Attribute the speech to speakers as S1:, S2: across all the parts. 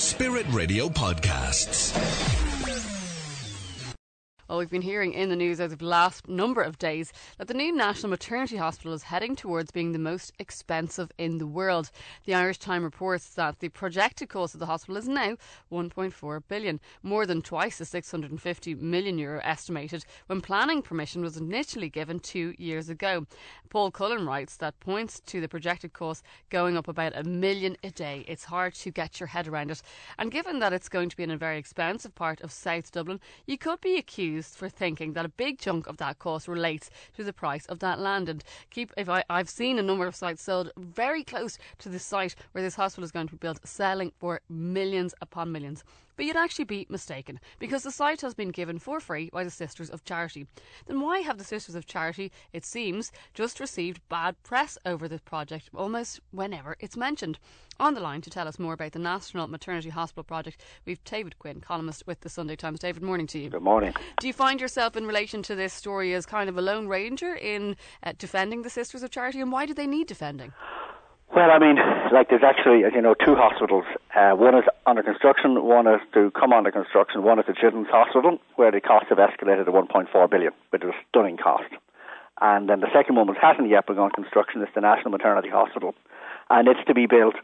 S1: Spirit Radio Podcasts.
S2: Well, we've been hearing in the news over the last number of days that the new National Maternity Hospital is heading towards being the most expensive in the world. The Irish Times reports that the projected cost of the hospital is now €1.4 billion, more than twice the €650 million estimated when planning permission was initially given 2 years ago. Paul Cullen writes that points to the projected cost going up about $1 million a day. It's hard to get your head around it. And given that it's going to be in a very expensive part of South Dublin, you could be accused for thinking that a big chunk of that cost relates to the price of that land. And I've seen a number of sites sold very close to the site where this hospital is going to be built, selling for millions upon millions. But you'd actually be mistaken, because the site has been given for free by the Sisters of Charity. Then why have the Sisters of Charity, it seems, just received bad press over this project almost whenever it's mentioned? On the line to tell us more about the National Maternity Hospital project, we've David Quinn, columnist with the Sunday Times. David, morning to you.
S3: Good morning.
S2: Do you find yourself in relation to this story as kind of a lone ranger in defending the Sisters of Charity, and why do they need defending?
S3: Well, I mean, there's actually, as you know, two hospitals. One is under construction, one is to come under construction. One is the Children's Hospital, where the costs have escalated to $1.4 billion, which is a stunning cost. And then the second one, which hasn't yet begun construction, is the National Maternity Hospital. And it's to be built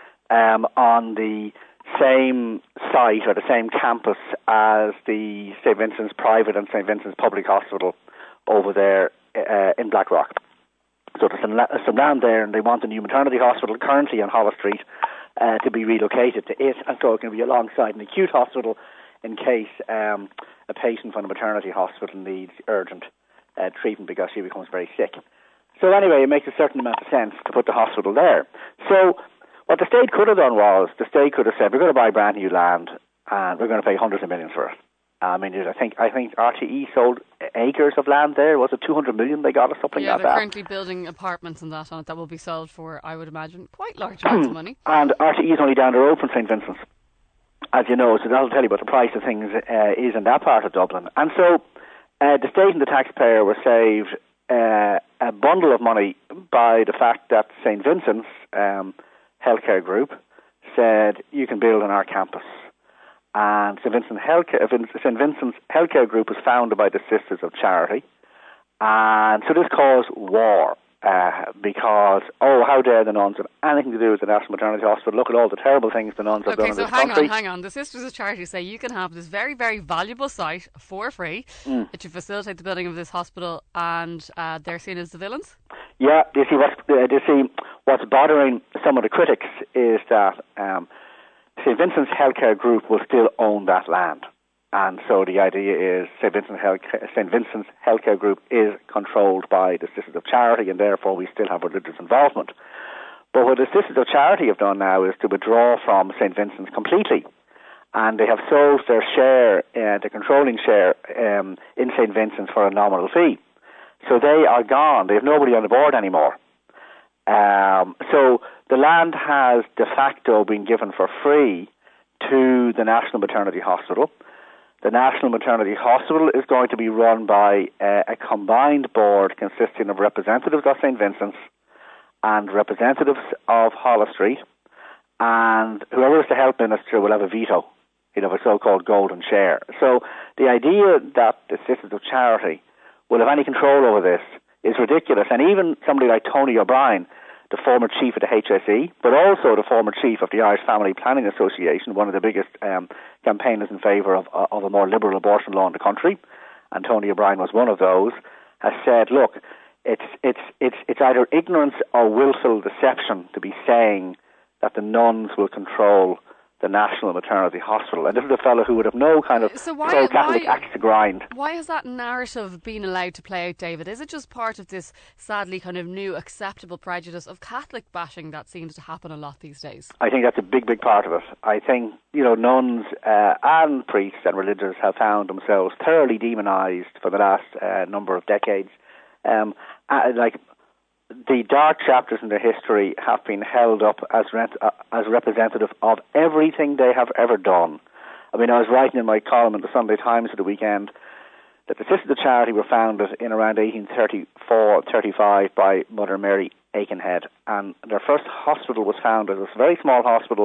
S3: on the same site or the same campus as the St. Vincent's Private and St. Vincent's Public Hospital over there in Blackrock. So there's some land there, and they want a new maternity hospital currently on Holles Street to be relocated to it, and so it can be alongside an acute hospital in case a patient from a maternity hospital needs urgent treatment because she becomes very sick. So anyway, it makes a certain amount of sense to put the hospital there. So what the state could have done was, the state could have said, we're going to buy brand new land and we're going to pay hundreds of millions for it. I mean, I think RTE sold acres of land there. Was it 200 million they got or something like that?
S2: Yeah, they're currently building apartments and that on it that will be sold for, I would imagine, quite large amounts of money.
S3: And RTE is only down the road from St. Vincent's, as you know, so that'll tell you what the price of things is in that part of Dublin. And so the state and the taxpayer were saved a bundle of money by the fact that St. Vincent's Healthcare Group said, you can build on our campus. And St. Vincent's Healthcare Group was founded by the Sisters of Charity. And so this caused war because, how dare the nuns have anything to do with the National Maternity Hospital? Look at all the terrible things the nuns have done in this country.
S2: Okay, so hang on. The Sisters of Charity say you can have this very, very valuable site for free to facilitate the building of this hospital, and they're seen as the villains?
S3: Yeah, you see what's bothering some of the critics is that St. Vincent's Healthcare Group will still own that land. And so the idea is St. Vincent's Healthcare Group is controlled by the Sisters of Charity, and therefore we still have religious involvement. But what the Sisters of Charity have done now is to withdraw from St. Vincent's completely. And they have sold their share, the controlling share, in St. Vincent's for a nominal fee. So they are gone. They have nobody on the board anymore. So the land has de facto been given for free to the National Maternity Hospital. The National Maternity Hospital is going to be run by a combined board consisting of representatives of St. Vincent's and representatives of Holles Street, and whoever is the health minister will have a veto. He'll have a so-called golden share. So the idea that the Sisters of Charity will have any control over this is ridiculous. And even somebody like Tony O'Brien, the former chief of the HSE, but also the former chief of the Irish Family Planning Association, one of the biggest campaigners in favour of a more liberal abortion law in the country, and Tony O'Brien was one of those, has said, look, it's either ignorance or willful deception to be saying that the nuns will control the National Maternity Hospital. And this is a fellow who would have no kind of pro-Catholic axe to grind.
S2: Why has that narrative been allowed to play out, David? Is it just part of this sadly kind of new acceptable prejudice of Catholic bashing that seems to happen a lot these days?
S3: I think that's a big, big part of it. I think, nuns and priests and religious have found themselves thoroughly demonised for the last number of decades. The dark chapters in their history have been held up as representative of everything they have ever done. I mean, I was writing in my column in the Sunday Times at the weekend that the Sisters of Charity were founded in around 1834-35 by Mother Mary Aikenhead, and their first hospital was founded as a very small hospital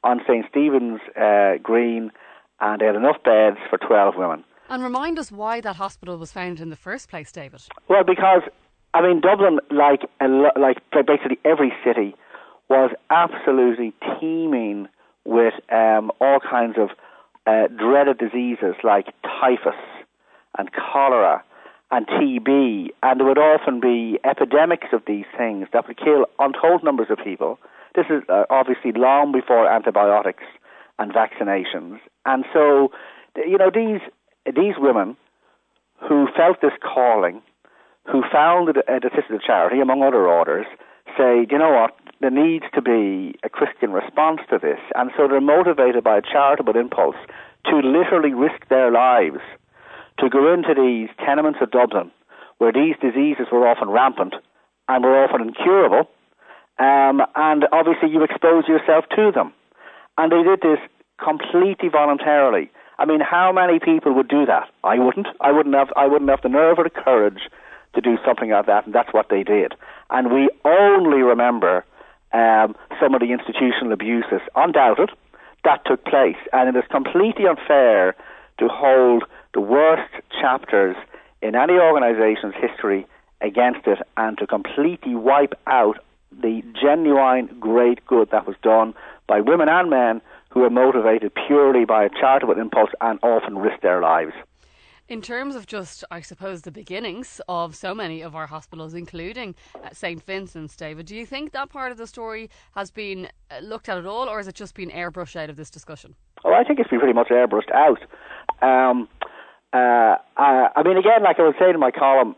S3: on St. Stephen's Green, and they had enough beds for 12 women.
S2: And remind us why that hospital was founded in the first place, David.
S3: Well, because, I mean, Dublin, like basically every city, was absolutely teeming with all kinds of dreaded diseases like typhus and cholera and TB, and there would often be epidemics of these things that would kill untold numbers of people. This is obviously long before antibiotics and vaccinations. And so, you know, these women who felt this calling, who founded the Sisters of Charity, among other orders, say, you know what, there needs to be a Christian response to this. And so they're motivated by a charitable impulse to literally risk their lives to go into these tenements of Dublin where these diseases were often rampant and were often incurable, and obviously you expose yourself to them. And they did this completely voluntarily. I mean, how many people would do that? I wouldn't. I wouldn't have the nerve or the courage to do something like that, and that's what they did. And we only remember some of the institutional abuses, undoubted, that took place. And it is completely unfair to hold the worst chapters in any organisation's history against it and to completely wipe out the genuine great good that was done by women and men who were motivated purely by a charitable impulse and often risked their lives.
S2: In terms of just, I suppose, the beginnings of so many of our hospitals, including St. Vincent's, David, do you think that part of the story has been looked at all, or has it just been airbrushed out of this discussion?
S3: Oh, I think it's been pretty much airbrushed out. I mean, again, like I was saying in my column,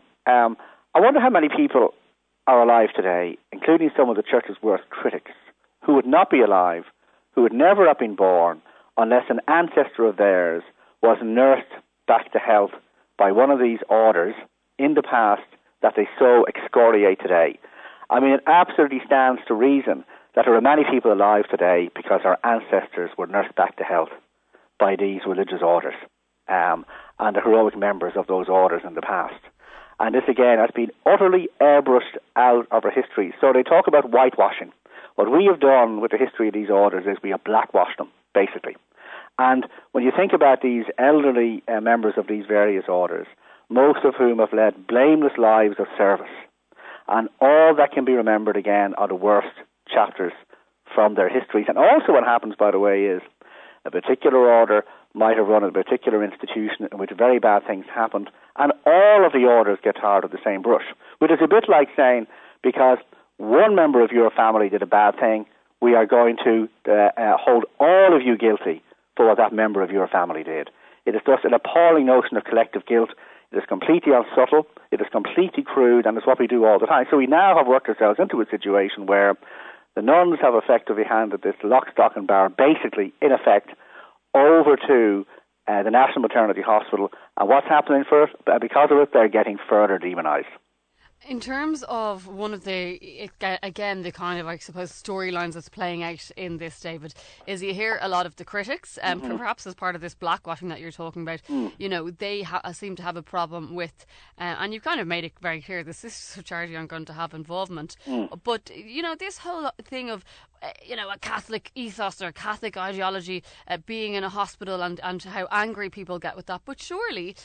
S3: I wonder how many people are alive today, including some of the church's worst critics, who would not be alive, who would never have been born, unless an ancestor of theirs was nursed back to health by one of these orders in the past that they so excoriate today. I mean, it absolutely stands to reason that there are many people alive today because our ancestors were nursed back to health by these religious orders and the heroic members of those orders in the past. And this, again, has been utterly airbrushed out of our history. So they talk about whitewashing. What we have done with the history of these orders is we have blackwashed them, basically. And when you think about these elderly members of these various orders, most of whom have led blameless lives of service, and all that can be remembered again are the worst chapters from their histories. And also what happens, by the way, is a particular order might have run a particular institution in which very bad things happened, and all of the orders get tarred with the same brush, which is a bit like saying, because one member of your family did a bad thing, we are going to hold all of you guilty for what that member of your family did. It is just an appalling notion of collective guilt. It is completely unsubtle, it is completely crude, and it's what we do all the time. So we now have worked ourselves into a situation where the nuns have effectively handed this lock, stock and barrel, basically, in effect, over to the National Maternity Hospital. And what's happening for it? Because of it, they're getting further demonised.
S2: In terms of one of the kind of, I suppose, storylines that's playing out in this, David, is you hear a lot of the critics, perhaps as part of this blackwashing that you're talking about, you know, they seem to have a problem with, and you've kind of made it very clear, the Sisters of Charity aren't going to have involvement, but, you know, this whole thing of, you know, a Catholic ethos or a Catholic ideology being in a hospital and how angry people get with that. But surely,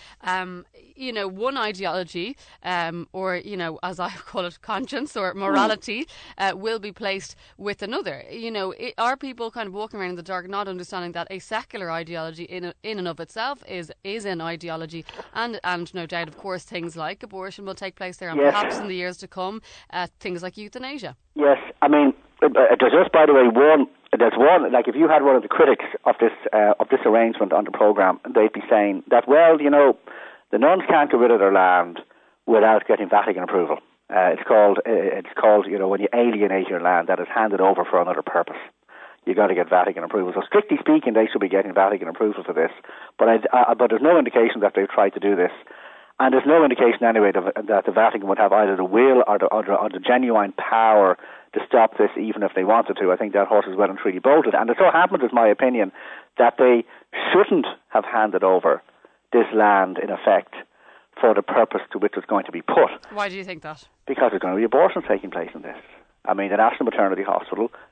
S2: you know, one ideology or, you know, as I call it, conscience or morality will be placed with another. You know, are people kind of walking around in the dark not understanding that a secular ideology in and of itself is an ideology, and no doubt, of course, things like abortion will take place there, and perhaps in the years to come, things like euthanasia.
S3: Yes, I mean, there's just, by the way, there's one, like if you had one of the critics of this arrangement on the programme, they'd be saying that, well, you know, the nuns can't get rid of their land without getting Vatican approval. It's called, you know, when you alienate your land that is handed over for another purpose, you got to get Vatican approval. So strictly speaking, they should be getting Vatican approval for this. But there's no indication that they've tried to do this. And there's no indication anyway that the Vatican would have either the will or the genuine power to stop this, even if they wanted to. I think that horse is well and truly bolted. And it so happens, is my opinion, that they shouldn't have handed over this land, in effect, for the purpose to which it's going to be put.
S2: Why do you think that?
S3: Because there's going to be abortions taking place in this. I mean, the National Maternity Hospital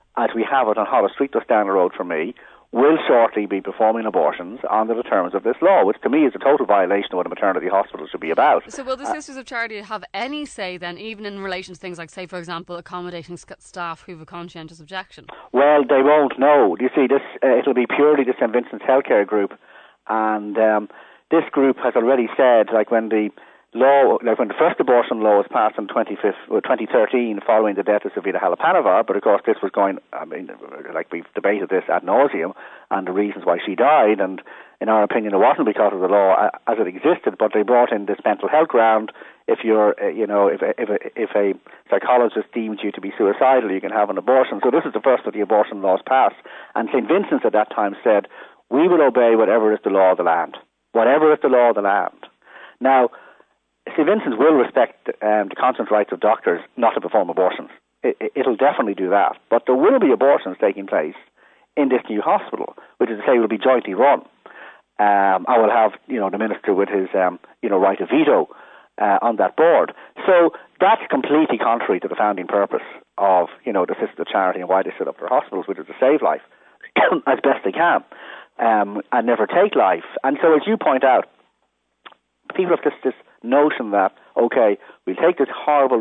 S3: as we have it on Holles Street, just down the road from me, will shortly be performing abortions under the terms of this law, which to me is a total violation of what a maternity hospital should be about.
S2: So will the Sisters of Charity have any say then, even in relation to things like, say, for example, accommodating staff who have a conscientious objection?
S3: Well, they won't know. You see, this it'll be purely the St Vincent's Healthcare Group, and this group has already said, like when the first abortion law was passed in 2013 following the death of Savita Halappanavar, but of course this was we've debated this ad nauseum and the reasons why she died, and in our opinion it wasn't because of the law as it existed, but they brought in this mental health ground. If you're, if a psychologist deems you to be suicidal, you can have an abortion. So this is the first of the abortion laws passed, and St Vincent's at that time said, we will obey whatever is the law of the land. Whatever is the law of the land. Now, St Vincent's will respect the conscience rights of doctors not to perform abortions. It'll definitely do that. But there will be abortions taking place in this new hospital, which is to say will be jointly run. I will have, the minister with his, right of veto on that board. So that's completely contrary to the founding purpose of, the Sisters of Charity and why they set up their hospitals, which is to save life as best they can and never take life. And so, as you point out, people have this notion that, okay, we'll take this horrible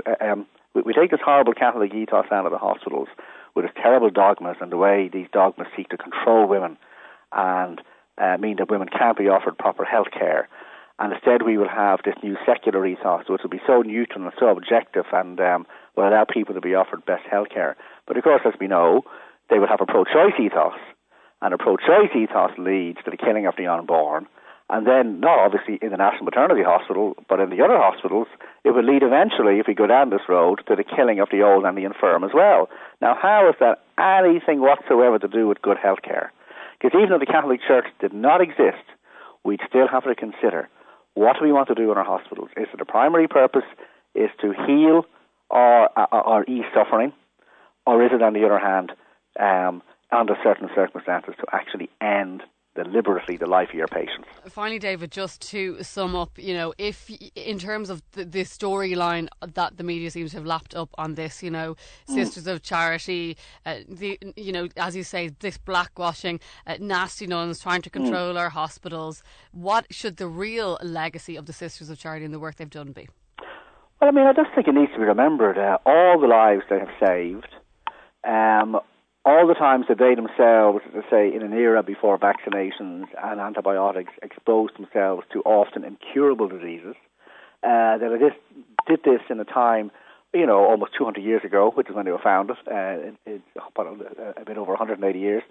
S3: Catholic ethos out of the hospitals with its terrible dogmas and the way these dogmas seek to control women and mean that women can't be offered proper health care. And instead we will have this new secular ethos, which will be so neutral and so objective and will allow people to be offered best health care. But of course, as we know, they will have a pro-choice ethos, and a pro-choice ethos leads to the killing of the unborn. And then, not obviously in the National Maternity Hospital, but in the other hospitals, it will lead eventually, if we go down this road, to the killing of the old and the infirm as well. Now, how is that anything whatsoever to do with good health care? Because even if the Catholic Church did not exist, we'd still have to consider, what do we want to do in our hospitals? Is it the primary purpose is to heal or ease suffering, or is it, on the other hand, under certain circumstances, to actually end deliberately the life of your patients?
S2: Finally, David, just to sum up, if in terms of the storyline that the media seems to have lapped up on this, Sisters of Charity, as you say, this blackwashing, nasty nuns trying to control our hospitals, what should the real legacy of the Sisters of Charity and the work they've done be?
S3: Well, I just think it needs to be remembered, all the lives they have saved, all the times that they themselves, let's say, in an era before vaccinations and antibiotics, exposed themselves to often incurable diseases, that they did this in a time, almost 200 years ago, which is when they were founded, it's a bit over 180 years,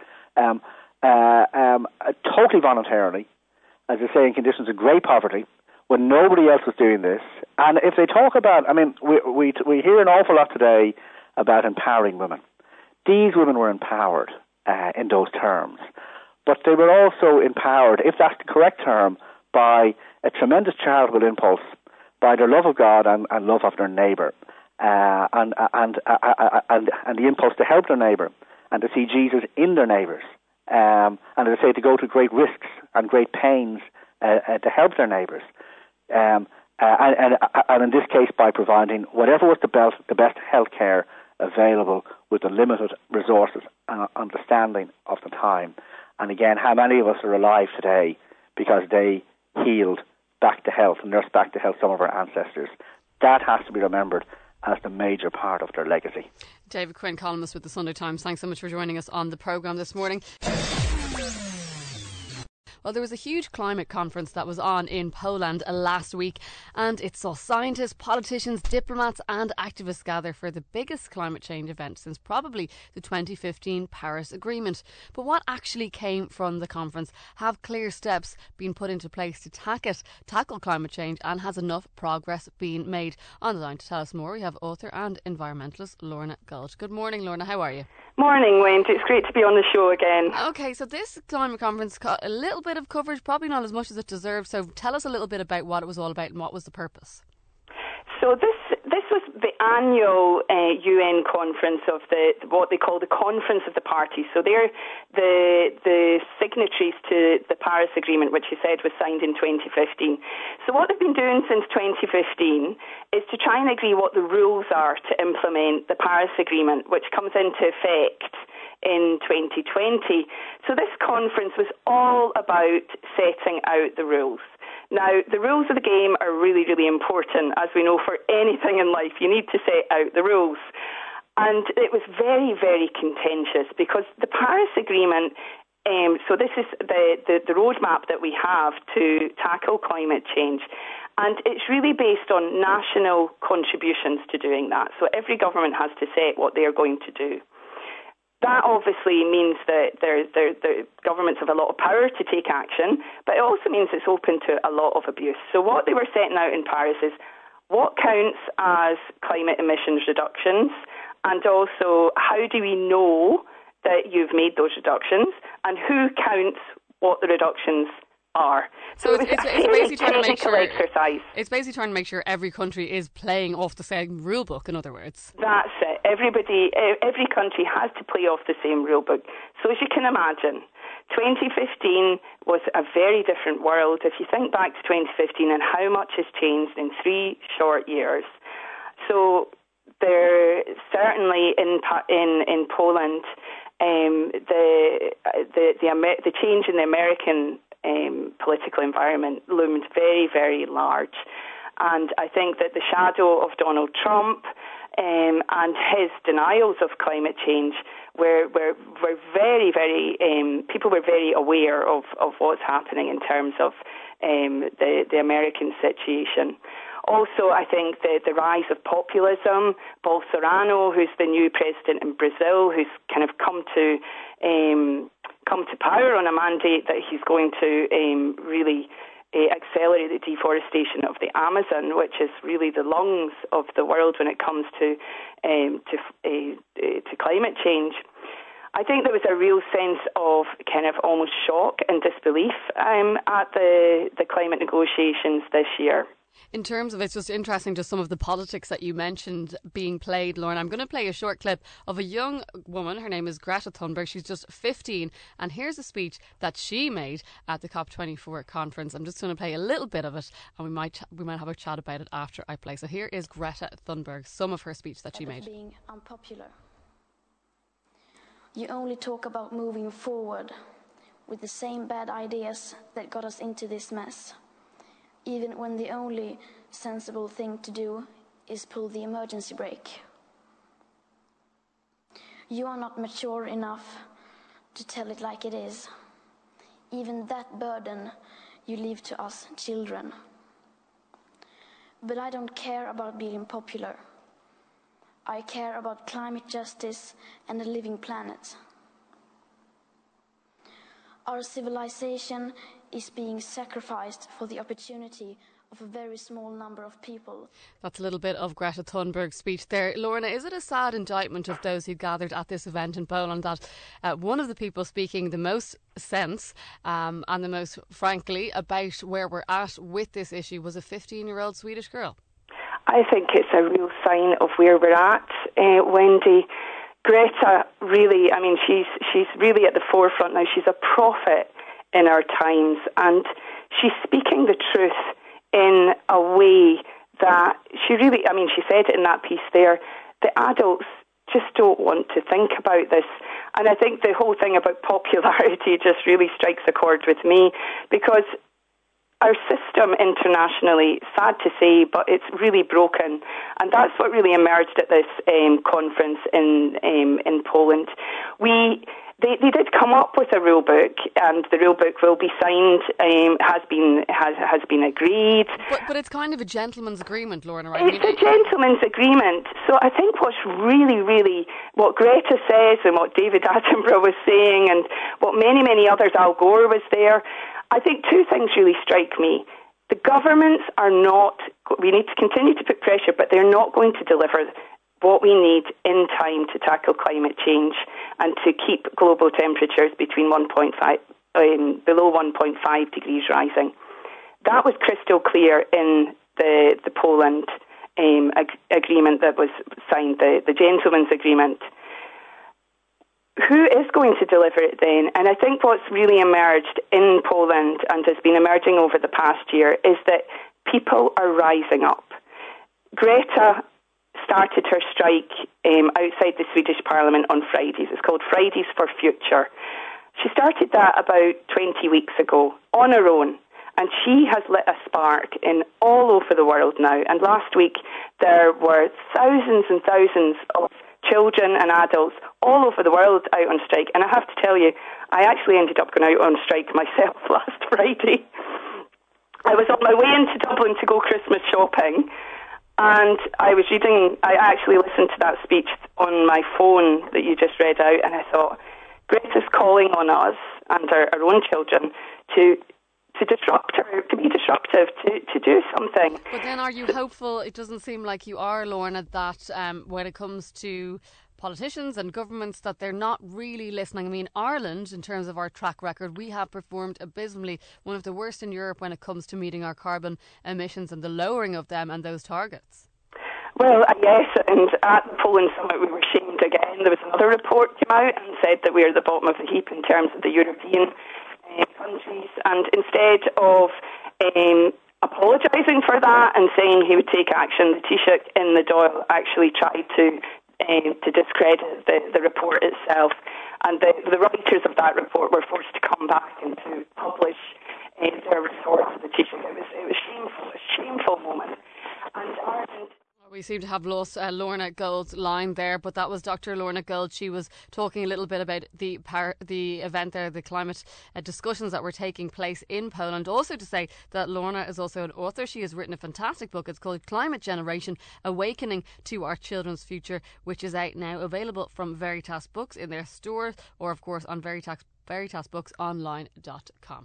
S3: totally voluntarily, as I say, in conditions of great poverty, when nobody else was doing this. And if they talk about, we hear an awful lot today about empowering women. These women were empowered in those terms, but they were also empowered, if that's the correct term, by a tremendous charitable impulse, by their love of God and love of their neighbour, and the impulse to help their neighbour and to see Jesus in their neighbours, and as I say, to go to great risks and great pains to help their neighbours, and in this case by providing whatever was the best health care available with the limited resources and understanding of the time. And again, how many of us are alive today because they healed back to health, nursed back to health some of our ancestors? That has to be remembered as the major part of their legacy.
S2: David Quinn, columnist with the Sunday Times, thanks so much for joining us on the programme this morning. Well, there was a huge climate conference that was on in Poland last week, and it saw scientists, politicians, diplomats and activists gather for the biggest climate change event since probably the 2015 Paris Agreement. But what actually came from the conference? Have clear steps been put into place to tackle climate change, and has enough progress been made? On the line to tell us more, we have author and environmentalist Lorna Gulch. Good morning, Lorna. How are you?
S4: Morning, Wayne. It's great to be on the show again.
S2: Okay, so this climate conference got a little bit of coverage, probably not as much as it deserves. So tell us a little bit about what it was all about and what was the purpose.
S4: So this was the annual UN conference of what they call the Conference of the Parties. So they're the signatories to the Paris Agreement, which you said was signed in 2015. So what they've been doing since 2015 is to try and agree what the rules are to implement the Paris Agreement, which comes into effect in 2020. So this conference was all about setting out the rules. Now, the rules of the game are really, really important. As we know, for anything in life, you need to set out the rules. And it was very, very contentious because the Paris Agreement, so this is the roadmap that we have to tackle climate change. And it's really based on national contributions to doing that. So every government has to set what they are going to do. That obviously means that the governments have a lot of power to take action, but it also means it's open to a lot of abuse. So what they were setting out in Paris is what counts as climate emissions reductions, and also how do we know that you've made those reductions, and who counts what the reductions are. So it's basically trying to make sure exercise.
S2: It's basically trying to make sure every country is playing off the same rule book, in other words.
S4: That's it. Every country has to play off the same rule book. So as you can imagine, 2015 was a very different world. If you think back to 2015 and how much has changed in 3 short years. So there certainly in Poland, the change in the American political environment loomed very, very large. And I think that the shadow of Donald Trump and his denials of climate change were very, very, people were very aware of what's happening in terms of the American situation. Also, I think the rise of populism, Bolsonaro, who's the new president in Brazil, who's kind of come to power on a mandate that he's going to really accelerate the deforestation of the Amazon, which is really the lungs of the world when it comes to climate change. I think there was a real sense of kind of almost shock and disbelief at the climate negotiations this year.
S2: In terms of, it's just interesting, just some of the politics that you mentioned being played, Lauren. I'm going to play a short clip of a young woman. Her name is Greta Thunberg. She's just 15. And here's a speech that she made at the COP24 conference. I'm just going to play a little bit of it, and we might have a chat about it after I play. So here is Greta Thunberg, some of her speech that she made.
S5: Being unpopular. You only talk about moving forward with the same bad ideas that got us into this mess, even when the only sensible thing to do is pull the emergency brake. You are not mature enough to tell it like it is. Even that burden you leave to us children. But I don't care about being popular. I care about climate justice and a living planet. Our civilization is being sacrificed for the opportunity of a very small number of people.
S2: That's a little bit of Greta Thunberg's speech there. Lorna, is it a sad indictment of those who gathered at this event in Poland that one of the people speaking the most sense and the most frankly about where we're at with this issue was a 15-year-old Swedish girl?
S4: I think it's a real sign of where we're at, Wendy. Greta really, I mean, she's really at the forefront now. She's a prophet in our times, and she's speaking the truth in a way that she really, I mean, she said it in that piece there, the adults just don't want to think about this. And I think the whole thing about popularity just really strikes a chord with me, because our system internationally, sad to say, but it's really broken. And that's what really emerged at this conference in Poland. They did come up with a rule book, and the rule book will be signed, has been agreed.
S2: But it's kind of a gentleman's agreement, Lorna, right?
S4: It's a gentleman's agreement. So I think what's really, really, what Greta says and what David Attenborough was saying and what many, many others, Al Gore was there, I think two things really strike me. The governments are not, we need to continue to put pressure, but they're not going to deliver what we need in time to tackle climate change and to keep global temperatures between below 1.5 degrees rising. That was crystal clear in the Poland agreement that was signed, the gentleman's agreement. Who is going to deliver it then? And I think what's really emerged in Poland and has been emerging over the past year is that people are rising up. Greta started her strike outside the Swedish Parliament on Fridays. It's called Fridays for Future. She started that about 20 weeks ago on her own, and she has lit a spark in all over the world now. And last week there were thousands and thousands of children and adults all over the world out on strike. And I have to tell you, I actually ended up going out on strike myself last Friday. I was on my way into Dublin to go Christmas shopping, and I actually listened to that speech on my phone that you just read out, and I thought, Greta's calling on us and our own children to disrupt her, to be disruptive, to do something.
S2: But then are you hopeful? It doesn't seem like you are, Lorna, that when it comes to politicians and governments that they're not really listening. I mean, Ireland, in terms of our track record, we have performed abysmally, one of the worst in Europe when it comes to meeting our carbon emissions and the lowering of them and those targets.
S4: Well, yes, and at the Poland Summit we were shamed again. There was another report came out and said that we are at the bottom of the heap in terms of the European countries, and instead of apologising for that and saying he would take action, the Taoiseach in the Dáil actually tried to discredit the report itself, and the writers of that report were forced to come back and to publish their report to the Taoiseach. It was shameful, a shameful moment. And Ireland...
S2: We seem to have lost Lorna Gold's line there, but that was Dr. Lorna Gold. She was talking a little bit about the event there, the climate discussions that were taking place in Poland. Also to say that Lorna is also an author. She has written a fantastic book. It's called Climate Generation, Awakening to Our Children's Future, which is out now, available from Veritas Books in their store, or of course on veritasbooksonline.com.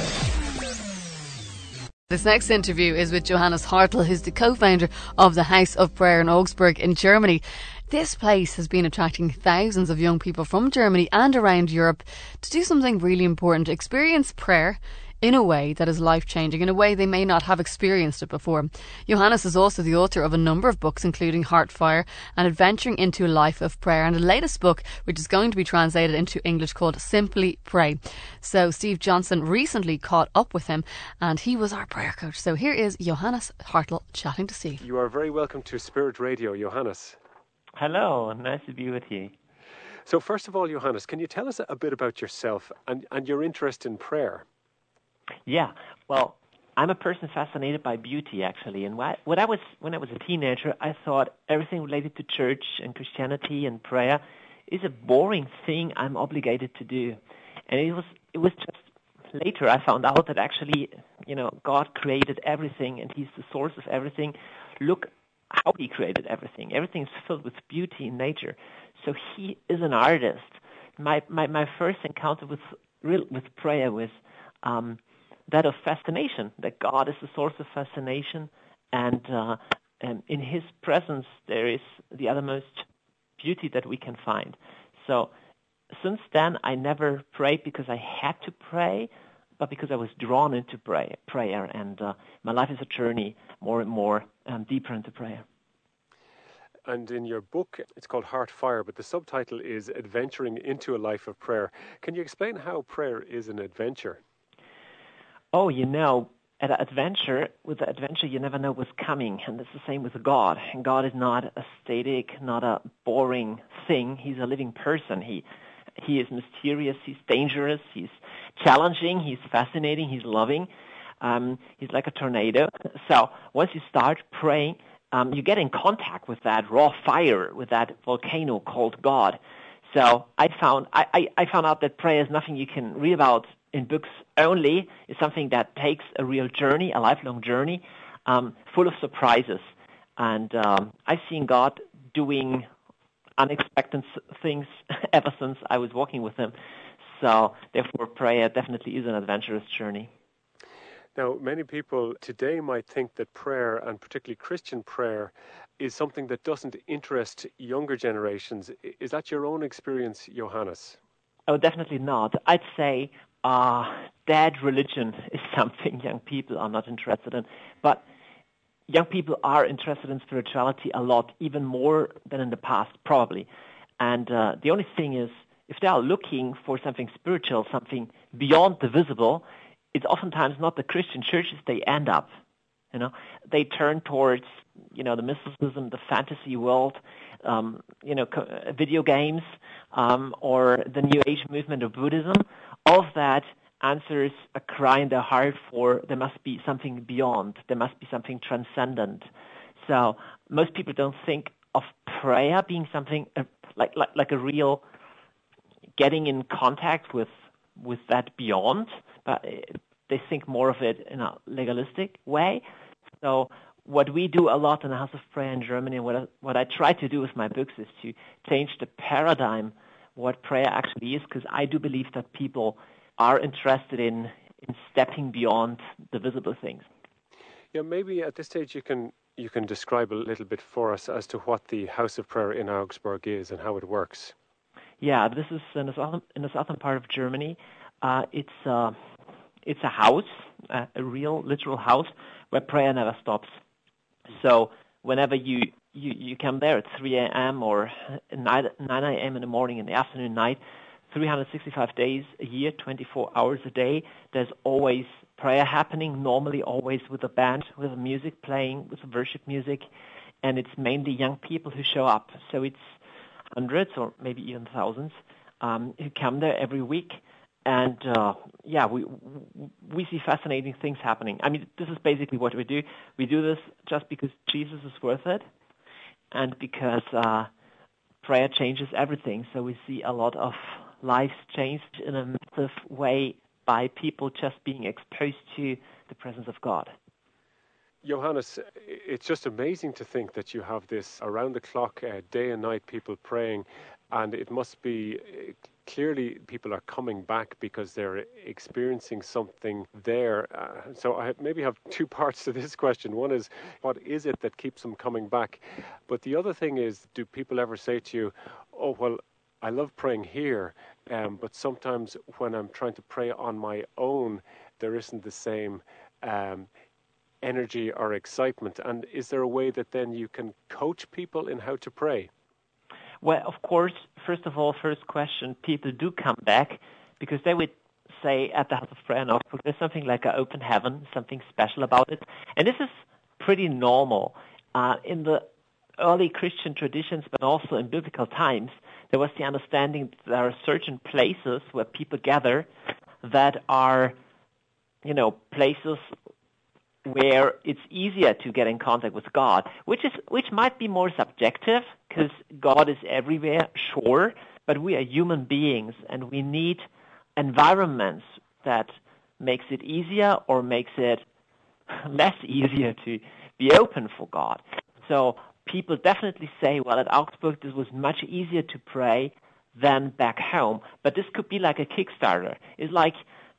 S2: This next interview is with Johannes Hartl, who's the co-founder of the House of Prayer in Augsburg in Germany. This place has been attracting thousands of young people from Germany and around Europe to do something really important, to experience prayer in a way that is life-changing, in a way they may not have experienced it before. Johannes is also the author of a number of books, including Heartfire and Adventuring into a Life of Prayer, and the latest book, which is going to be translated into English, called Simply Pray. So Steve Johnson recently caught up with him, and he was our prayer coach. So here is Johannes Hartl chatting to Steve.
S6: You are very welcome to Spirit Radio, Johannes.
S7: Hello, nice to be with you.
S6: So first of all, Johannes, can you tell us a bit about yourself and your interest in prayer?
S7: Yeah, well, I'm a person fascinated by beauty, actually. And when I was a teenager, I thought everything related to church and Christianity and prayer is a boring thing I'm obligated to do. And it was just later I found out that actually, God created everything and He's the source of everything. Look how He created everything. Everything is filled with beauty in nature. So He is an artist. My first encounter with prayer was that of fascination, that God is the source of fascination, and in His presence there is the uttermost beauty that we can find. So since then I never prayed because I had to pray, but because I was drawn into prayer, and my life is a journey more and more deeper into prayer.
S6: And in your book, it's called Heartfire, but the subtitle is Adventuring into a Life of Prayer. Can you explain how prayer is an adventure?
S7: Oh, with the adventure, you never know what's coming, and it's the same with God. And God is not a static, not a boring thing. He's a living person. He is mysterious, He's dangerous, He's challenging, He's fascinating, He's loving. He's like a tornado. So once you start praying, you get in contact with that raw fire, with that volcano called God. So I found out that prayer is nothing you can read about in books only. It's something that takes a real journey, a lifelong journey, full of surprises. And I've seen God doing unexpected things ever since I was walking with Him. So therefore, prayer definitely is an adventurous journey.
S6: Now, many people today might think that prayer, and particularly Christian prayer, is something that doesn't interest younger generations. Is that your own experience, Johannes?
S7: Oh, definitely not. I'd say dead religion is something young people are not interested in. But young people are interested in spirituality a lot, even more than in the past, probably. And the only thing is, if they are looking for something spiritual, something beyond the visible, it's oftentimes not the Christian churches they end up. They turn towards, the mysticism, the fantasy world, video games, or the New Age movement of Buddhism. All of that answers a cry in their heart for there must be something beyond, there must be something transcendent. So most people don't think of prayer being something like a real getting in contact with that beyond, but they think more of it in a legalistic way. So what we do a lot in the House of Prayer in Germany, and what I try to do with my books, is to change the paradigm what prayer actually is, because I do believe that people are interested in stepping beyond the visible things.
S6: Yeah, maybe at this stage you can describe a little bit for us as to what the House of Prayer in Augsburg is and how it works.
S7: Yeah, this is in the southern part of Germany. It's a house, a real literal house where prayer never stops. So whenever you come there at 3 a.m. or 9 a.m. in the morning, in the afternoon, night, 365 days a year, 24 hours a day, there's always prayer happening, normally always with a band, with music playing, with worship music, and it's mainly young people who show up. So it's hundreds or maybe even thousands who come there every week. And we see fascinating things happening. I mean, this is basically what we do. We do this just because Jesus is worth it, and because prayer changes everything. So we see a lot of lives changed in a massive way by people just being exposed to the presence of God.
S6: Johannes, it's just amazing to think that you have this around-the-clock, day and night people praying, and it must be clearly people are coming back because they're experiencing something there. So I maybe have two parts to this question. One is, what is it that keeps them coming back? But the other thing is, do people ever say to you, oh, well, I love praying here, but sometimes when I'm trying to pray on my own, there isn't the same energy or excitement. And is there a way that then you can coach people in how to pray?
S7: Well, of course, first of all, first question, people do come back because they would say at the House of Prayer in Augsburg, there's something like an open heaven, something special about it. And this is pretty normal. In the early Christian traditions, but also in biblical times, there was the understanding that there are certain places where people gather that are, places where it's easier to get in contact with God, which might be more subjective, because God is everywhere, sure, but we are human beings, and we need environments that makes it easier or makes it less easier to be open for God. So people definitely say, well, at Augsburg, this was much easier to pray than back home, but this could be like a Kickstarter. It's like,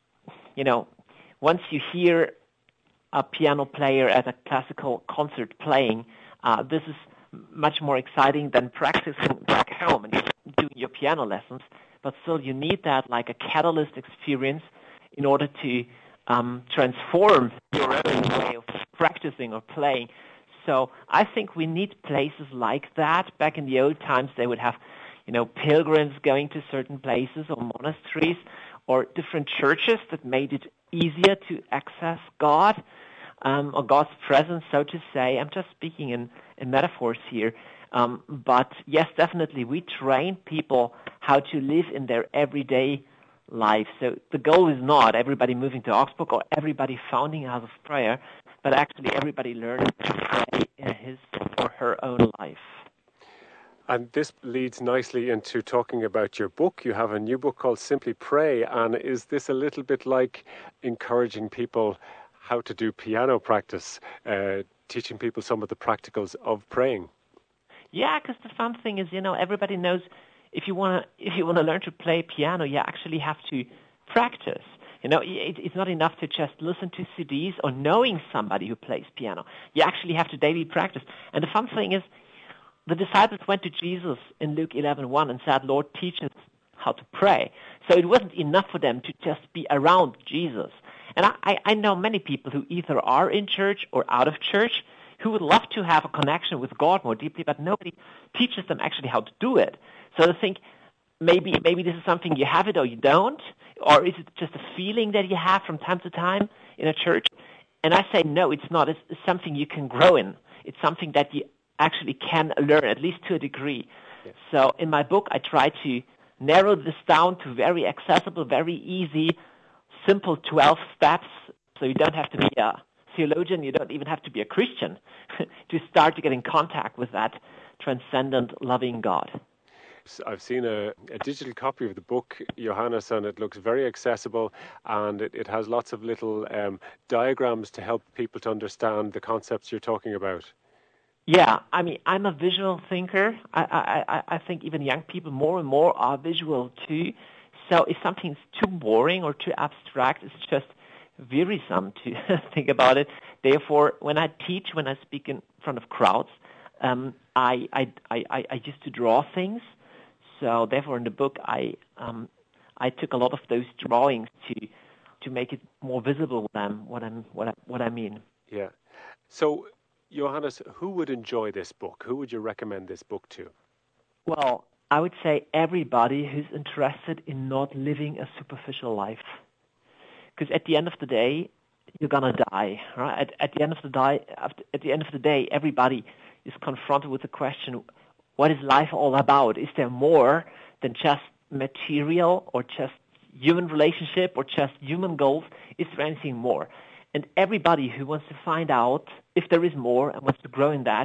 S7: once you hear a piano player at a classical concert playing, this is much more exciting than practicing back home and doing your piano lessons. But still, you need that like a catalyst experience in order to transform your own way of practicing or playing. So I think we need places like that. Back in the old times, they would have, pilgrims going to certain places or monasteries or different churches that made it easier to access God. Or God's presence, so to say. I'm just speaking in metaphors here. But yes, definitely, we train people how to live in their everyday life. So the goal is not everybody moving to Augsburg or everybody founding a House of Prayer, but actually everybody learning to pray in his or her own life.
S6: And this leads nicely into talking about your book. You have a new book called Simply Pray. And is this a little bit like encouraging people how to do piano practice, teaching people some of the practicals of praying?
S7: Yeah, because the fun thing is, everybody knows if you want to learn to play piano, you actually have to practice. It's not enough to just listen to CDs or knowing somebody who plays piano. You actually have to daily practice. And the fun thing is, the disciples went to Jesus in Luke 11:1 and said, Lord, teach us how to pray. So it wasn't enough for them to just be around Jesus. And I know many people who either are in church or out of church who would love to have a connection with God more deeply, but nobody teaches them actually how to do it. So I think maybe this is something you have it or you don't, or is it just a feeling that you have from time to time in a church? And I say no, it's not. It's something you can grow in. It's something that you actually can learn, at least to a degree. Yeah. So in my book, I try to narrow this down to very accessible, very easy, simple 12 steps. So you don't have to be a theologian, you don't even have to be a Christian to start to get in contact with that transcendent, loving God.
S6: I've seen a digital copy of the book, Johannes, and it looks very accessible, and it has lots of little diagrams to help people to understand the concepts you're talking about.
S7: Yeah, I mean, I'm a visual thinker. I think even young people more and more are visual too. So if something's too boring or too abstract, it's just wearisome to think about it. Therefore, when I teach, when I speak in front of crowds, I used to draw things. So therefore, in the book, I took a lot of those drawings to make it more visible than what I mean.
S6: Yeah. So, Johannes, who would enjoy this book? Who would you recommend this book to?
S7: Well, I would say everybody who's interested in not living a superficial life. Because at the end of the day, you're gonna die, right? At the end of the day, everybody is confronted with the question: what is life all about? Is there more than just material or just human relationship or just human goals? Is there anything more? And everybody who wants to find out if there is more and wants to grow in that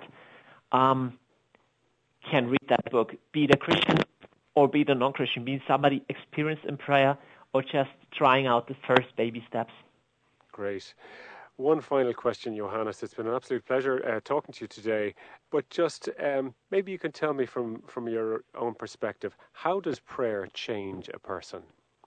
S7: can read that book, be it a Christian or be it a non-Christian, be it somebody experienced in prayer or just trying out the first baby steps.
S6: Great. One final question, Johannes. It's been an absolute pleasure talking to you today. But just maybe you can tell me from your own perspective, how does prayer change a person?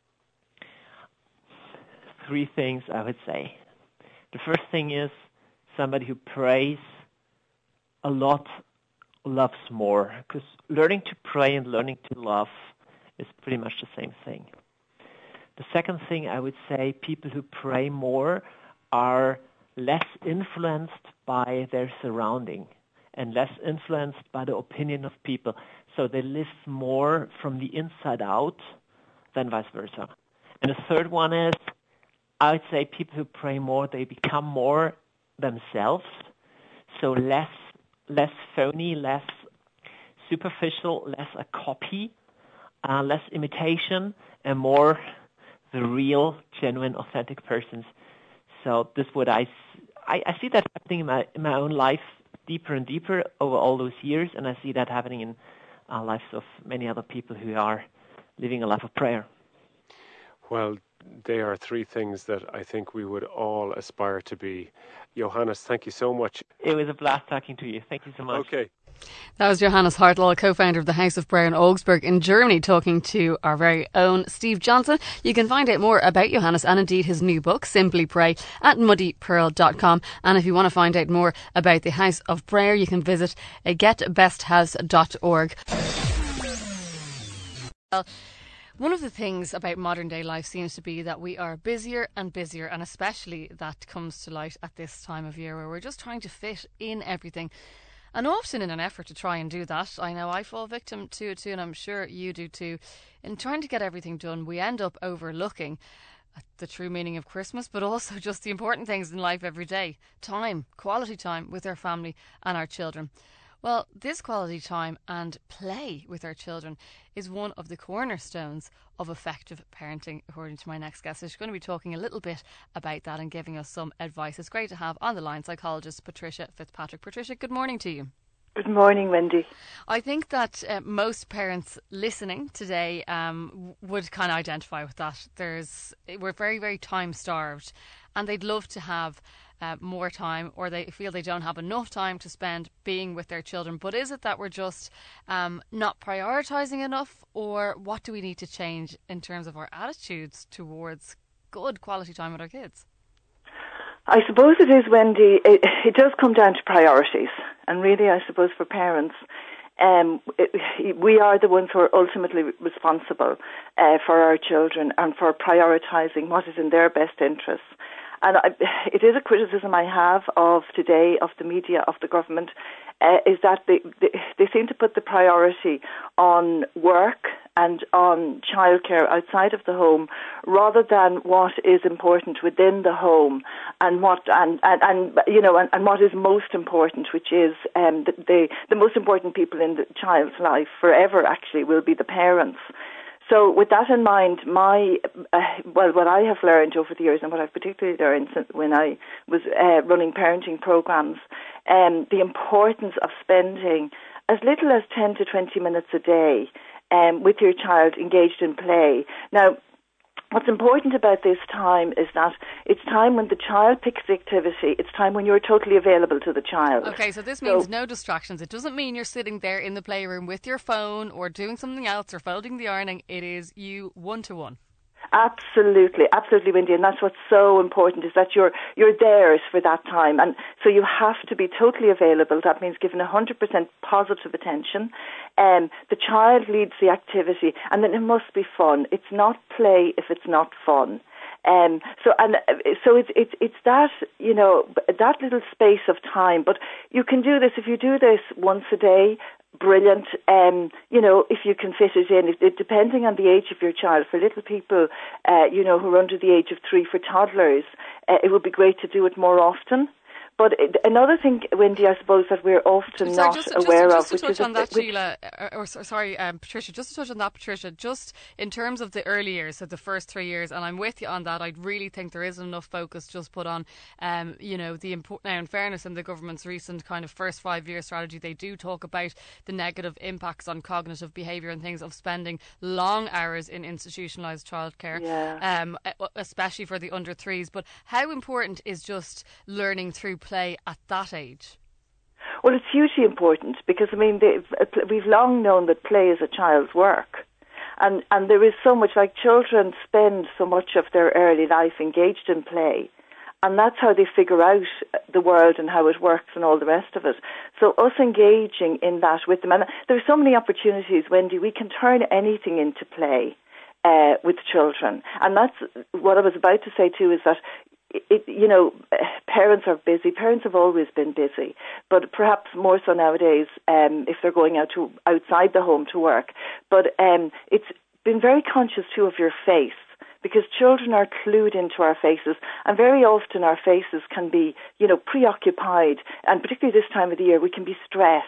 S7: 3 things I would say. The first thing is somebody who prays a lot loves more, because learning to pray and learning to love is pretty much the same thing. The second thing I would say, people who pray more are less influenced by their surrounding and less influenced by the opinion of people. So they live more from the inside out than vice versa. And the third one is, I would say people who pray more, they become more themselves. So less phony, less superficial, less a copy, less imitation, and more the real, genuine, authentic persons. So this is what I see that happening in my own life deeper and deeper over all those years, and I see that happening in lives of many other people who are living a life of prayer.
S6: Well, they are 3 things that I think we would all aspire to be. Johannes, thank you so much.
S7: It was a blast talking to you. Thank you so much.
S6: Okay.
S2: That was Johannes Hartl, co-founder of the House of Prayer in Augsburg in Germany, talking to our very own Steve Johnson. You can find out more about Johannes and indeed his new book, Simply Pray, at muddypearl.com. And if you want to find out more about the House of Prayer, you can visit getbesthouse.org. Well, one of the things about modern day life seems to be that we are busier and busier, and especially that comes to light at this time of year where we're just trying to fit in everything. And often in an effort to try and do that, I know I fall victim to it too, and I'm sure you do too. In trying to get everything done, we end up overlooking the true meaning of Christmas, but also just the important things in life every day. Time, quality time with our family and our children. Well, this quality time and play with our children is one of the cornerstones of effective parenting, according to my next guest. So she's going to be talking a little bit about that and giving us some advice. It's great to have on the line psychologist Patricia Fitzpatrick. Patricia, good morning to you.
S8: Good morning, Wendy.
S2: I think that most parents listening today would kind of identify with that. We're very, very time starved, and they'd love to have more time, or they feel they don't have enough time to spend being with their children. But is it that we're just not prioritising enough, or what do we need to change in terms of our attitudes towards good quality time with our kids?
S8: I suppose it is, Wendy. It does come down to priorities. And really, I suppose for parents, we are the ones who are ultimately responsible for our children and for prioritising what is in their best interests. and it is a criticism I have of today, of the media, of the government, is that they seem to put the priority on work and on childcare outside of the home, rather than what is important within the home, and what what is most important, which is the most important people in the child's life forever. Actually, will be the parents. So with that in mind, what I have learned over the years, and what I've particularly learned when I was running parenting programs, the importance of spending as little as 10 to 20 minutes a day with your child engaged in play. Now, what's important about this time is that it's time when the child picks the activity. It's time when you're totally available to the child.
S2: Okay, so this means no distractions. It doesn't mean you're sitting there in the playroom with your phone or doing something else or folding the ironing. It is you one-to-one.
S8: Absolutely, Wendy, and that's what's so important, is that you're theirs for that time, and so you have to be totally available. That means giving 100% positive attention. The child leads the activity, and then it must be fun. It's not play if it's not fun. So it's that, that little space of time. But you can do this if you do this once a day. Brilliant. If you can fit it in, depending on the age of your child. For little people, who are under the age of 3, for toddlers, it would be great to do it more often. But another thing, Wendy, I suppose that we're often not aware of, which is Patricia, just to touch on that, Patricia, just in terms of the early years, so the first 3 years, and I'm with you on that. I really think there isn't enough focus just put on, now in fairness, in the government's recent kind of first 5-year strategy, they do talk about the negative impacts on cognitive behaviour and things of spending long hours in institutionalised childcare, especially for the under 3s. But how important is just learning through play at that age? Well, it's hugely important because, we've long known that play is a child's work. And there is so much, like, children spend so much of their early life engaged in play. And that's how they figure out the world and how it works and all the rest of it. So us engaging in that with them. And there are so many opportunities, Wendy. We can turn anything into play with children. And that's what I was about to say too, is that parents are busy. Parents have always been busy, but perhaps more so nowadays if they're going outside the home to work. But it's been very conscious too of your face, because children are clued into our faces, and very often our faces can be, preoccupied, and particularly this time of the year, we can be stressed.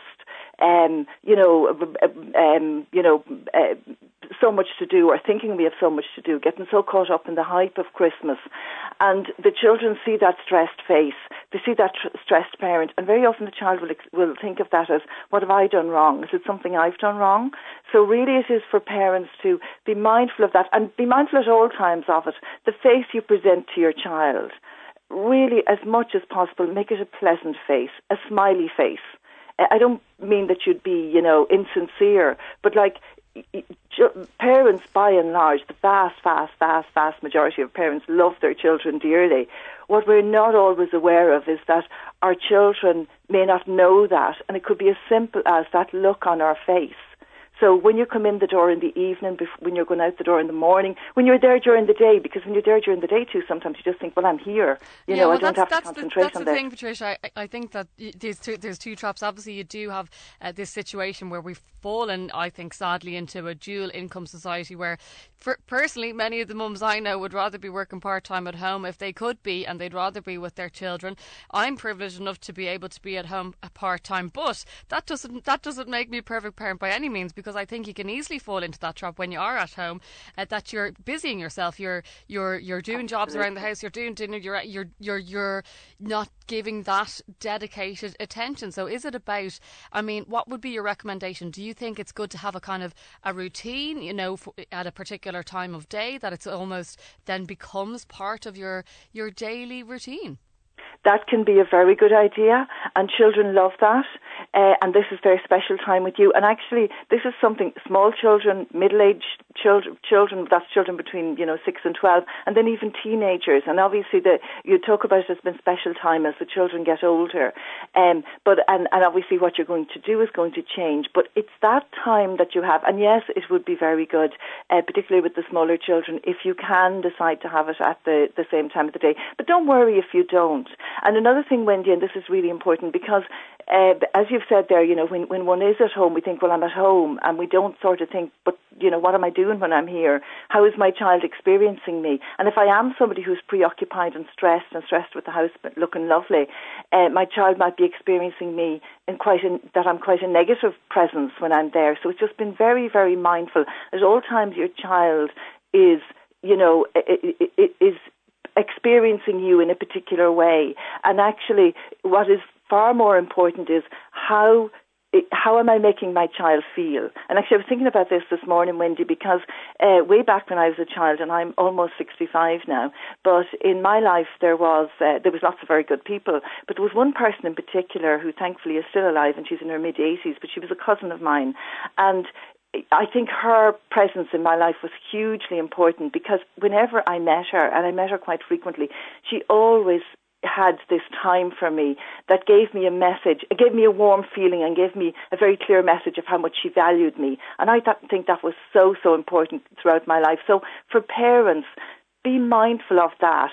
S8: So much to do, or thinking we have so much to do, getting so caught up in the hype of Christmas. And the children see that stressed face, they see that stressed parent, and very often the child will think of that as, what have I done wrong? Is it something I've done wrong? So really it is for parents to be mindful of that, and be mindful at all times of it. The face you present to your child, really, as much as possible, make it a pleasant face, a smiley face. I don't mean that you'd be, insincere, but parents, by and large, the vast majority of parents love their children dearly. What we're not always aware of is that our children may not know that, and it could be as simple as that look on our face. So when you come in the door in the evening, when you're going out the door in the morning, when you're there during the day, because when you're there during the day too, sometimes you just think, well, I'm here. I don't have to concentrate on this.
S2: That's the thing, Patricia. I think that there's two traps. Obviously, you do have this situation where we've fallen, I think, sadly, into a dual income society where, personally, many of the mums I know would rather be working part-time at home if they could be, and they'd rather be with their children. I'm privileged enough to be able to be at home part-time, but that doesn't make me a perfect parent by any means, because I think you can easily fall into that trap when you are at home, that you're busying yourself, you're doing jobs around the house, you're doing dinner, you're not giving that dedicated attention. So is it about, what would be your recommendation? Do you think it's good to have a kind of a routine, at a particular time of day, that it's almost then becomes part of your daily routine?
S8: That can be a very good idea, and children love that.
S9: and this is their special time with you. And actually, this is something small children, middle-aged children, that's children between 6 and 12, and then even teenagers. And obviously, you talk about it as being special time as the children get older. But obviously, what you're going to do is going to change. But it's that time that you have, and yes, it would be very good, particularly with the smaller children, if you can decide to have it at the same time of the day. But don't worry if you don't. And another thing, Wendy, and this is really important, because as you've said there, when one is at home, we think, well, I'm at home, and we don't sort of think, but, what am I doing when I'm here? How is my child experiencing me? And if I am somebody who's preoccupied and stressed with the house looking lovely, my child might be experiencing me that I'm quite a negative presence when I'm there. So it's just been very, very mindful. At all times, your child is, is experiencing you in a particular way. And actually, what is far more important is how am I making my child feel? And actually, I was thinking about this morning, Wendy, because way back when I was a child, and I'm almost 65 now, but in my life there was lots of very good people, but there was one person in particular who thankfully is still alive, and she's in her mid-80s, but she was a cousin of mine, and I think her presence in my life was hugely important, because whenever I met her, and I met her quite frequently, she always had this time for me that gave me a message, it gave me a warm feeling and gave me a very clear message of how much she valued me. And I think that was so, so important throughout my life. So for parents, be mindful of that.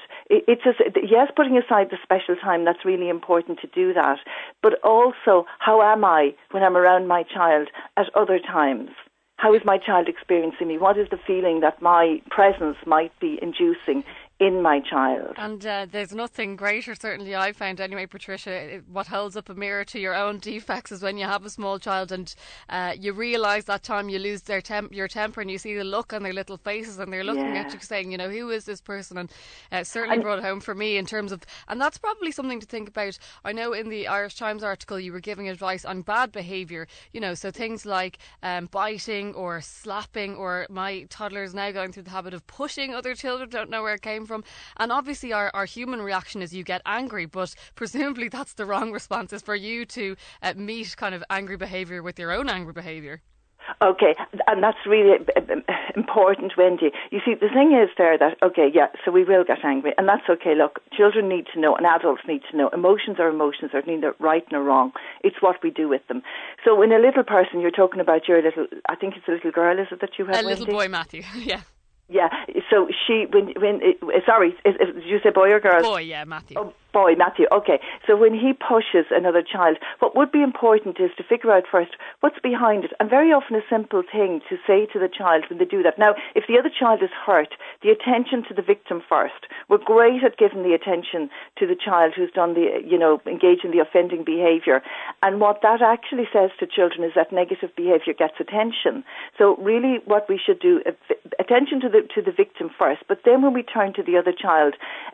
S9: Yes, putting aside the special time, that's really important to do that. But also, how am I when I'm around my child at other times? How is my child experiencing me? What is the feeling that my presence might be inducing in my child?
S8: And there's nothing greater, certainly I found anyway, Patricia, what holds up a mirror to your own defects is when you have a small child and you realise that time you lose your temper, and you see the look on their little faces, and they're looking at you saying, who is this person? And it certainly brought it home for me in terms of, and that's probably something to think about. I know in the Irish Times article you were giving advice on bad behaviour, so things like biting or slapping, or my toddler is now going through the habit of pushing other children, don't know where it came from. And obviously our human reaction is you get angry, but presumably that's the wrong response, is for you to meet kind of angry behaviour with your own angry behaviour.
S9: Okay, and that's really important, Wendy. You see, the thing is there that, so we will get angry, and that's okay. Look, children need to know, and adults need to know, emotions are neither right nor wrong. It's what we do with them. So when a little person, you're talking about I think it's a little girl, is it, that you have,
S8: Wendy? A little boy, Matthew, yeah.
S9: Yeah, so she, did you say boy or girl?
S8: Boy, yeah, Matthew.
S9: Oh, boy, Matthew, okay. So when he pushes another child, what would be important is to figure out first what's behind it. And very often a simple thing to say to the child when they do that. Now, if the other child is hurt, the attention to the victim first. We're great at giving the attention to the child who's done engaged in the offending behaviour. And what that actually says to children is that negative behaviour gets attention. So really what we should do, attention to the victim first, but then when we turn to the other child,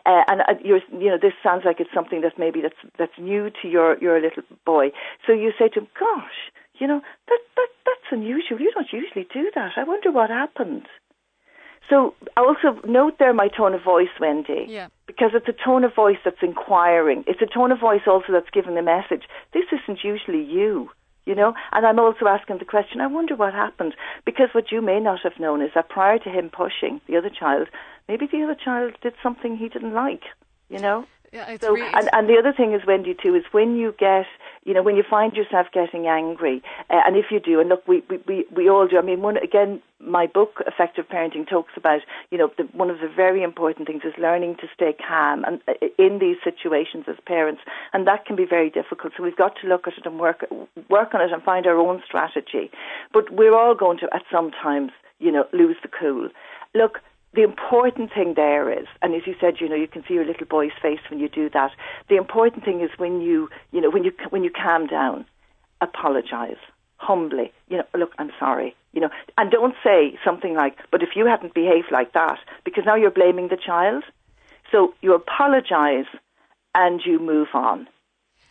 S9: this sounds like it's something that maybe that's new to your little boy. So you say to him, "Gosh, that's unusual. You don't usually do that. I wonder what happened." So also note there my tone of voice, Wendy, because it's a tone of voice that's inquiring. It's a tone of voice also that's giving the message, this isn't usually you. And I'm also asking the question, I wonder what happened, because what you may not have known is that prior to him pushing the other child, maybe the other child did something he didn't like,
S8: Yeah,
S9: so, and the other thing is, Wendy, too, is when you get, when you find yourself getting angry, and if you do, and look, we all do. I mean, my book, Effective Parenting, talks about, one of the very important things is learning to stay calm and in these situations as parents, and that can be very difficult. So we've got to look at it and work on it and find our own strategy. But we're all going to, at some times, lose the cool. Look, the important thing there is, and as you said, you can see your little boy's face when you do that. The important thing is when you calm down, apologise humbly. Look, I'm sorry. And don't say something like, "But if you hadn't behaved like that," because now you're blaming the child. So you apologise and you move on.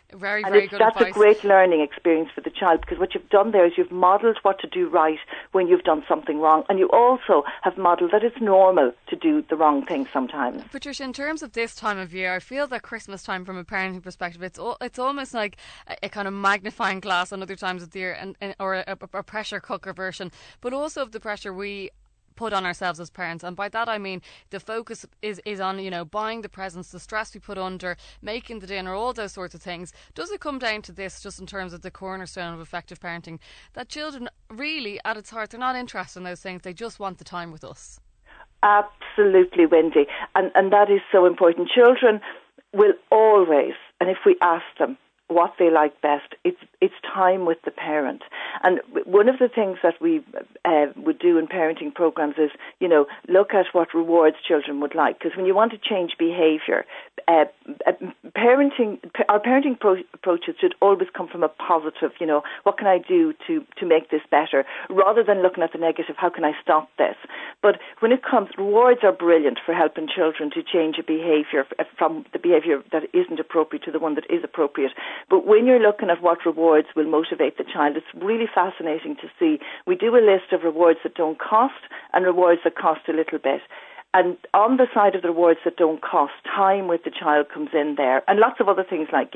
S2: Very,
S9: and
S2: very good
S9: that's
S2: advice.
S9: a great learning experience for the child, because what you've done there is you've modelled what to do right when you've done something wrong, and you also have modelled that it's normal to do the wrong thing sometimes.
S2: Patricia, in terms of this time of year, I feel that Christmas time, from a parenting perspective, it's almost like a kind of magnifying glass on other times of the year, or a pressure cooker version, but also of the pressure we put on ourselves as parents. And by that I mean the focus is on, buying the presents, the stress we put under, making the dinner, all those sorts of things. Does it come down to this, just in terms of the cornerstone of effective parenting, that children really, at its heart, they're not interested in those things, they just want the time with us?
S9: Absolutely, Wendy. And that is so important. Children will always, and if we ask them what they like best, it's time with the parent. And one of the things that we would do in parenting programs is, look at what rewards children would like. Because when you want to change behaviour, our parenting approaches should always come from a positive, what can I do to make this better, rather than looking at the negative, how can I stop this? But when it comes, rewards are brilliant for helping children to change a behaviour from the behaviour that isn't appropriate to the one that is appropriate. But when you're looking at what rewards will motivate the child, it's really fascinating to see. We do a list of rewards that don't cost and rewards that cost a little bit. And on the side of the rewards that don't cost, time with the child comes in there, and lots of other things like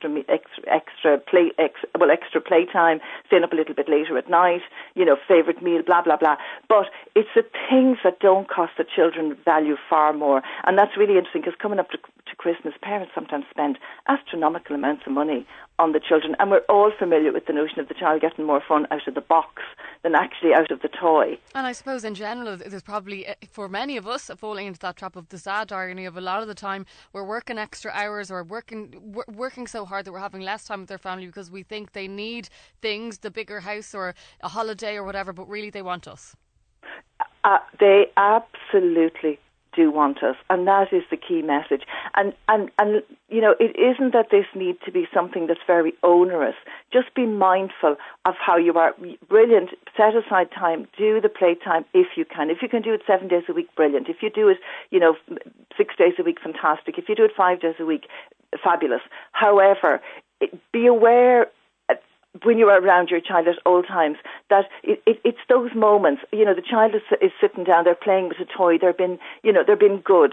S9: extra playtime, staying up a little bit later at night, favourite meal, blah blah blah. But it's the things that don't cost that children value far more, and that's really interesting, because coming up to Christmas, parents sometimes spend astronomical amounts of money on the children, and we're all familiar with the notion of the child getting more fun out of the box than actually out of the toy.
S2: And I suppose in general, there's probably, for many of us, falling into that trap of the sad irony of a lot of the time we're working extra hours, or working so hard that we're having less time with their family because we think they need things, the bigger house or a holiday or whatever, but really they want us.
S9: They absolutely do want us, and that is the key message. And it isn't that this needs to be something that's very onerous. Just be mindful of how you are. Brilliant. Set aside time. Do the playtime if you can. If you can do it 7 days a week, brilliant. If you do it, 6 days a week, fantastic. If you do it 5 days a week, fabulous. However, be aware when you're around your child at all times that it's those moments. The child is sitting down, they're playing with a toy, they're being good.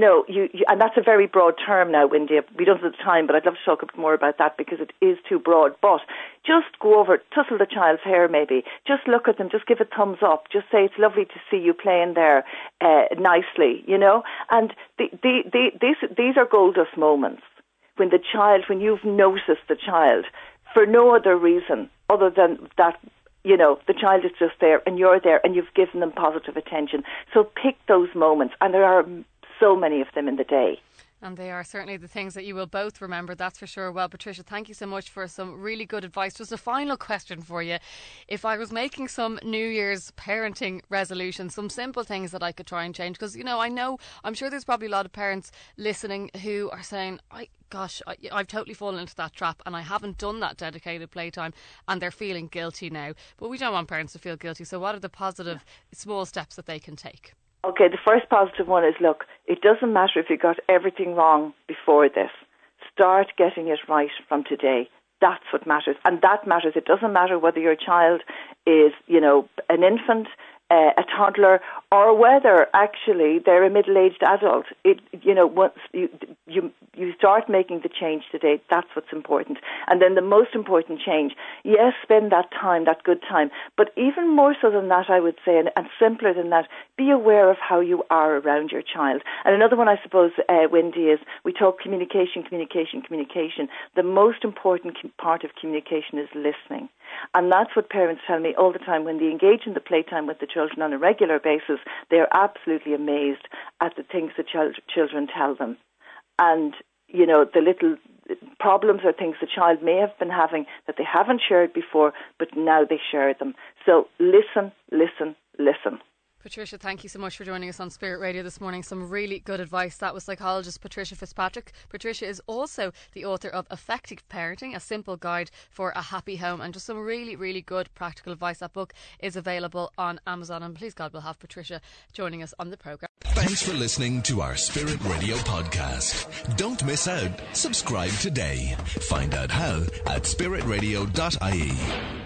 S9: And that's a very broad term now, Wendy. We don't have the time, but I'd love to talk a bit more about that, because it is too broad. But just go over, tussle the child's hair maybe. Just look at them, just give a thumbs up. Just say it's lovely to see you playing there nicely, And these are gold dust moments when you've noticed the child, for no other reason other than that, the child is just there and you're there and you've given them positive attention. So pick those moments, and there are so many of them in the day.
S2: And they are certainly the things that you will both remember, that's for sure. Well, Patricia, thank you so much for some really good advice. Just a final question for you. If I was making some New Year's parenting resolutions, some simple things that I could try and change, because, I'm sure there's probably a lot of parents listening who are saying, I've totally fallen into that trap and I haven't done that dedicated playtime, and they're feeling guilty now. But we don't want parents to feel guilty. So what are the positive small steps that they can take?
S9: Okay, the first positive one is, look, it doesn't matter if you got everything wrong before this. Start getting it right from today. That's what matters. And that matters. It doesn't matter whether your child is, an infant, a toddler, or whether actually they're a middle-aged adult. Once you start making the change today, that's what's important. And then the most important change, yes, spend that time, that good time, but even more so than that, I would say, and simpler than that, be aware of how you are around your child. And another one, I suppose, Wendy, is we talk communication. The most important part of communication is listening. And that's what parents tell me all the time. When they engage in the playtime with the children on a regular basis, they are absolutely amazed at the things that children tell them. And, the little problems or things the child may have been having that they haven't shared before, but now they share them. So listen.
S2: Patricia, thank you so much for joining us on Spirit Radio this morning. Some really good advice. That was psychologist Patricia Fitzpatrick. Patricia is also the author of Effective Parenting, a simple guide for a happy home, and just some really, really good practical advice. That book is available on Amazon, and please God, we'll have Patricia joining us on the programme.
S1: Thanks for listening to our Spirit Radio podcast. Don't miss out. Subscribe today. Find out how at spiritradio.ie.